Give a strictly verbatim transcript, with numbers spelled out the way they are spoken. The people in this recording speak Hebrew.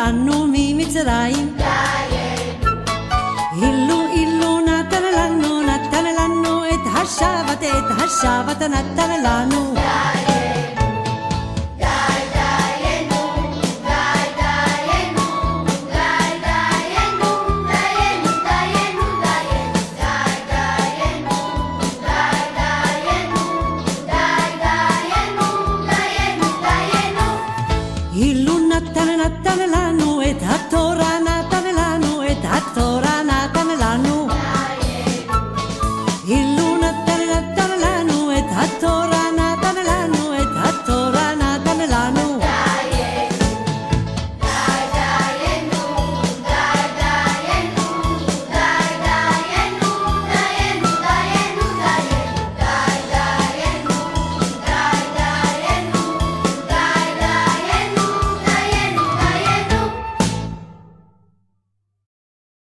שהוציאנו ממצרים. אילו אילו נתן לנו, נתן לנו את השבת, את השבת נתן לנו. אילו נתן נתן לנו את התורה,